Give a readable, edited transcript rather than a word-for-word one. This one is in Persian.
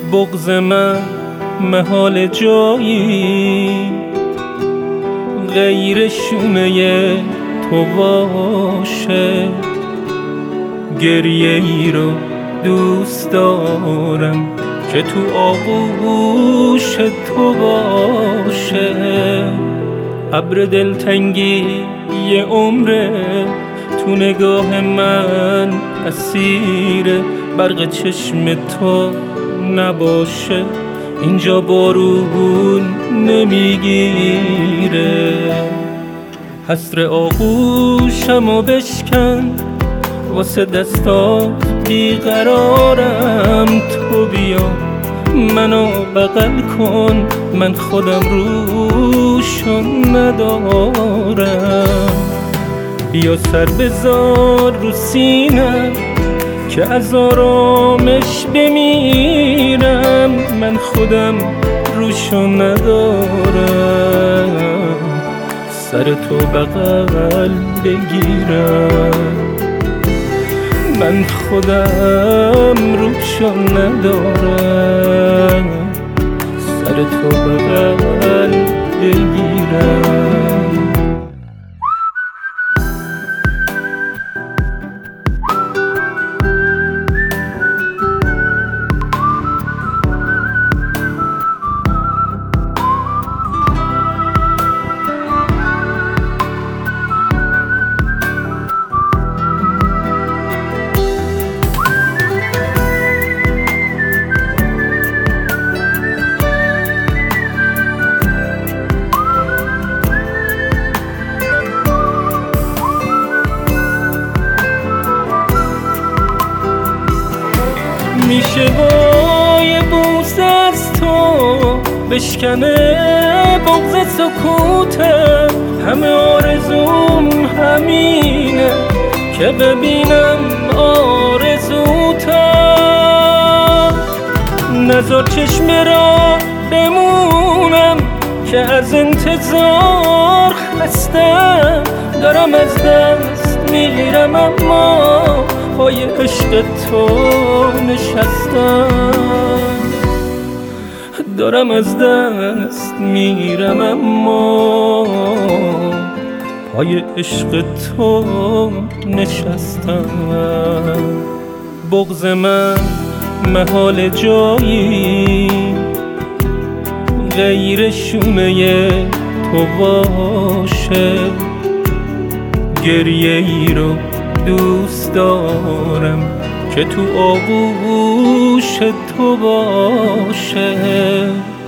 بغض من محال جایی غیر شونه تو باشه. گریه ای رو دوست دارم که تو آغوش تو باشه. ابر دلتنگی یه عمره تو نگاه من اسیر برق چشم تو نباشه. اینجا بارون نمیگیره. حسر آغوشمو بشکن واسه دستات بیقرارم. تو بیا منو بغل کن من خودم روشو ندارم. بیا سر بذار رو سینم که از آرامش بمیرم. من خودم روشو ندارم سر تو بغل بگیرم. من خودم روشو ندارم سر تو بغل بگیرم. میشه با یه بوس از تو بشکنه بغض سکوتم. همه آرزوم همینه که ببینم آرزوتم. نذار چشم را بمونم که از انتظار خستم. دارم از دست میرم اما پای عشق تو نشستم. دارم از دست میرم اما پای عشق تو نشستم. بغض من محال جایی غیر شونه تو باشه. گریه ای رو دوست دارم که تو آغوش تو باشه.